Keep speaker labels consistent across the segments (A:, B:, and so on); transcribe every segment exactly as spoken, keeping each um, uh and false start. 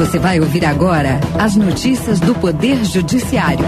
A: Você vai ouvir agora as notícias do Poder Judiciário.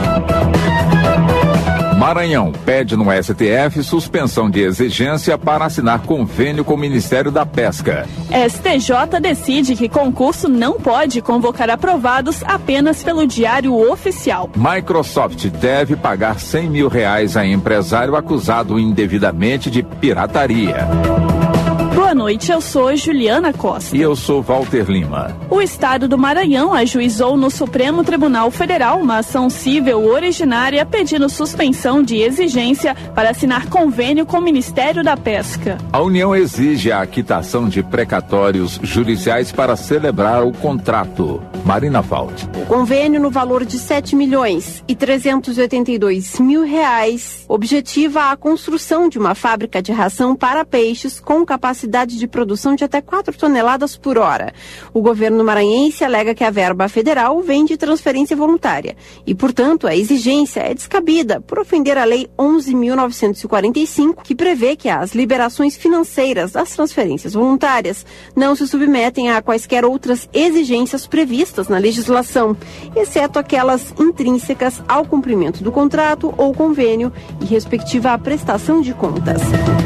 B: Maranhão pede no S T F suspensão de exigência para assinar convênio com o Ministério da Pesca.
C: S T J decide que concurso não pode convocar aprovados apenas pelo Diário Oficial.
B: Microsoft deve pagar cem mil reais a empresário acusado indevidamente de pirataria.
C: Boa noite, eu sou Juliana Costa.
B: E eu sou Walter Lima.
C: O Estado do Maranhão ajuizou no Supremo Tribunal Federal uma ação civil originária pedindo suspensão de exigência para assinar convênio com o Ministério da Pesca.
B: A União exige a quitação de precatórios judiciais para celebrar o contrato. Marina Falti.
D: O convênio no valor de sete milhões e trezentos e oitenta e dois mil reais objetiva a construção de uma fábrica de ração para peixes com capacidade de produção de até quatro toneladas por hora. O governo maranhense alega que a verba federal vem de transferência voluntária e, portanto, a exigência é descabida por ofender a Lei onze mil novecentos e quarenta e cinco, que prevê que as liberações financeiras das transferências voluntárias não se submetem a quaisquer outras exigências previstas na legislação, exceto aquelas intrínsecas ao cumprimento do contrato ou convênio e respectiva à prestação de contas.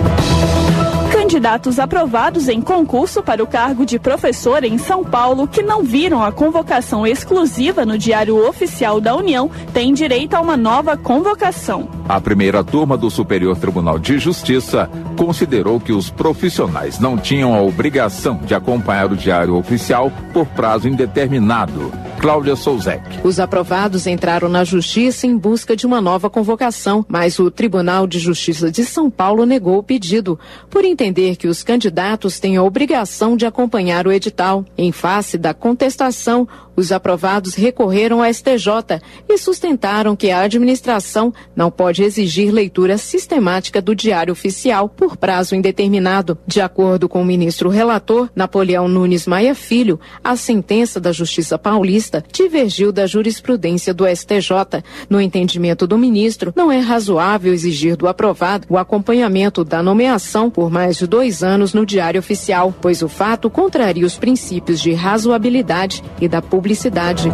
C: Candidatos aprovados em concurso para o cargo de professor em São Paulo que não viram a convocação exclusiva no Diário Oficial da União têm direito a uma nova convocação.
B: A primeira turma do Superior Tribunal de Justiça considerou que os profissionais não tinham a obrigação de acompanhar o Diário Oficial por prazo indeterminado. Cláudia Souzek.
E: Os aprovados entraram na Justiça em busca de uma nova convocação, mas o Tribunal de Justiça de São Paulo negou o pedido, por entender que os candidatos têm a obrigação de acompanhar o edital. Em face da contestação, os aprovados recorreram ao S T J e sustentaram que a administração não pode exigir leitura sistemática do Diário Oficial por prazo indeterminado. De acordo com o ministro relator, Napoleão Nunes Maia Filho, a sentença da Justiça Paulista divergiu da jurisprudência do S T J. No entendimento do ministro, não é razoável exigir do aprovado o acompanhamento da nomeação por mais de dois anos no Diário Oficial, pois o fato contraria os princípios de razoabilidade e da publicidade.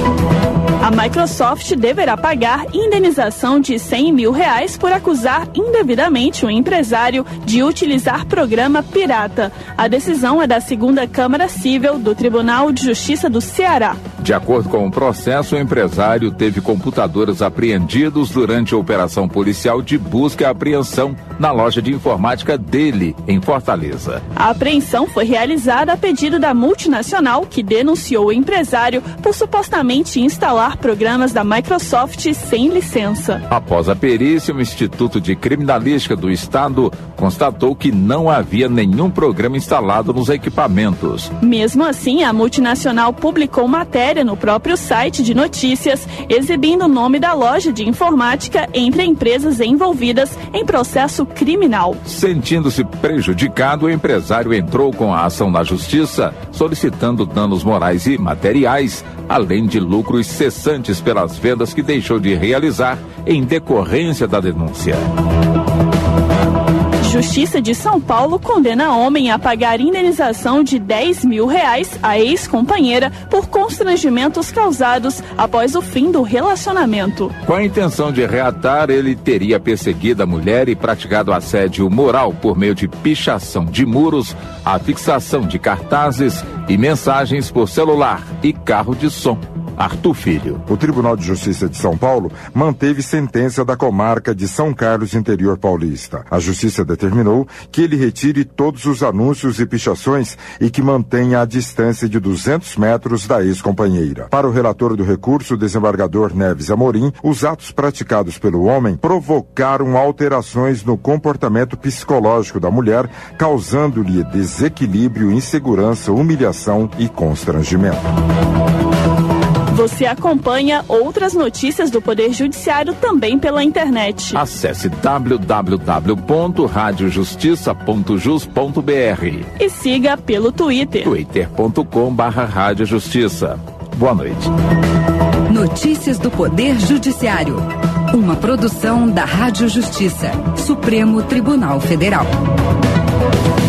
C: A Microsoft deverá pagar indenização de cem mil reais por acusar indevidamente um empresário de utilizar programa pirata. A decisão é da segunda Câmara Civil do Tribunal de Justiça do Ceará.
B: De acordo com o processo, o empresário teve computadores apreendidos durante a operação policial de busca e apreensão na loja de informática dele, em Fortaleza.
C: A apreensão foi realizada a pedido da multinacional, que denunciou o empresário por supostamente instalar programas da Microsoft sem licença.
B: Após a perícia, o Instituto de Criminalística do Estado constatou que não havia nenhum programa instalado nos equipamentos.
C: Mesmo assim, a multinacional publicou matéria no próprio site de notícias, exibindo o nome da loja de informática entre empresas envolvidas em processo criminal.
B: Sentindo-se prejudicado, o empresário entrou com a ação na justiça, solicitando danos morais e materiais, além de lucros cessantes pelas vendas que deixou de realizar em decorrência da denúncia.
C: Justiça de São Paulo condena homem a pagar indenização de dez mil reais à ex-companheira por constrangimentos causados após o fim do relacionamento.
B: Com a intenção de reatar, ele teria perseguido a mulher e praticado assédio moral por meio de pichação de muros, a fixação de cartazes e mensagens por celular e carro de som. Arthur Filho.
F: O Tribunal de Justiça de São Paulo manteve sentença da comarca de São Carlos, interior paulista. A Justiça determinou que ele retire todos os anúncios e pichações e que mantenha a distância de duzentos metros da ex-companheira. Para o relator do recurso, o desembargador Neves Amorim, os atos praticados pelo homem provocaram alterações no comportamento psicológico da mulher, causando-lhe desequilíbrio, insegurança, humilhação e constrangimento.
C: Você acompanha outras notícias do Poder Judiciário também pela internet.
B: Acesse w w w ponto rádio justiça ponto jus ponto b r
C: e siga pelo Twitter.
B: twitter ponto com barra rádio justiça. Boa noite.
A: Notícias do Poder Judiciário. Uma produção da Rádio Justiça, Supremo Tribunal Federal.